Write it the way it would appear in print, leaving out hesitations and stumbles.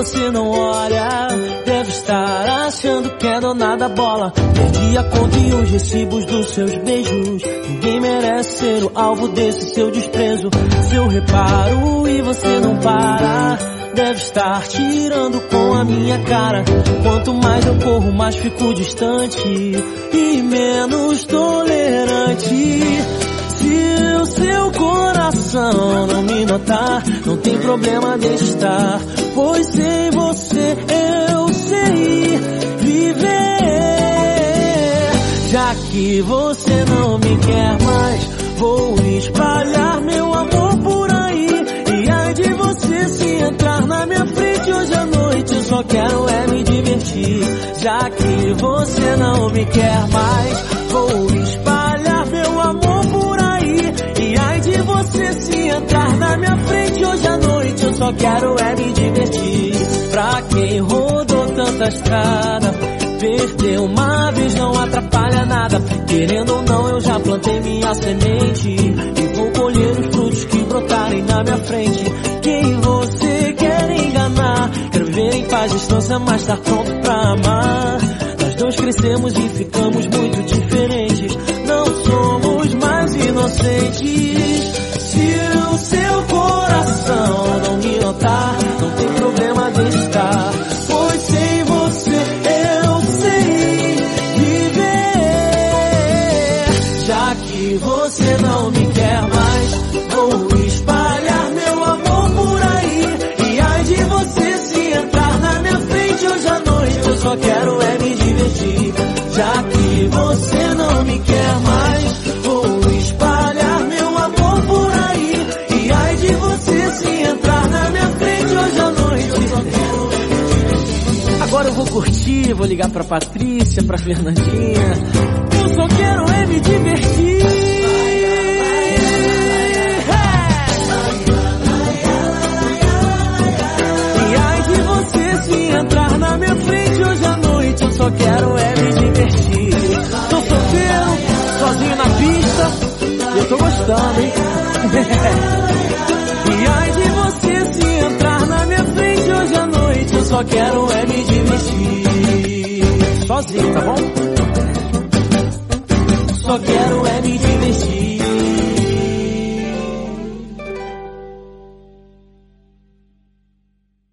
você não olha. Deve estar achando que é dona da bola. Perdi a conta e os recibos dos seus beijos. Ninguém merece ser o alvo desse seu desprezo. Seu reparo e você não para. Deve estar tirando com a minha cara. Quanto mais eu corro, mais fico distante e menos tolerante. Se o seu coração não me notar, não tem problema de estar, pois sem você eu sei viver. Já que você não me quer mais, vou espalhar meu amor por aí. E ai de você se entrar na minha frente hoje à noite, eu só quero é me divertir. Já que você não me quer mais, vou espalhar meu amor por aí. E ai de você se entrar na minha frente hoje à noite, eu só quero é me divertir. Pra quem rodou tanta estrada, perder uma vez não atrapalha nada. Querendo ou não, eu já plantei minha semente e vou colher os frutos que brotarem na minha frente. Quem você quer enganar? Quero viver em paz, distância, mas estar pronto pra amar. Nós dois crescemos e ficamos muito diferentes. Não somos mais inocentes. Se o seu coração não me notar, não tem problema de estar, pois sem você eu sei viver. Já que você não me quer mais, vou espalhar meu amor por aí. E ai de você se entrar na minha frente hoje à noite, eu só quero é me divertir. Já que você não me quer mais, vou espalhar meu amor por aí. E ai de você se entrar na minha frente hoje à noite, eu só quero é me divertir. Agora eu vou curtir, vou ligar pra Patrícia, pra Fernandinha. Eu só quero é me divertir. E ai de você se entrar na minha frente hoje à noite, eu só quero é me divertir. Tô solteiro, sozinho na pista, eu tô gostando, hein? E ai de você se entrar na minha frente hoje à noite, eu só quero é me divertir. Sozinho, tá bom? Só quero é me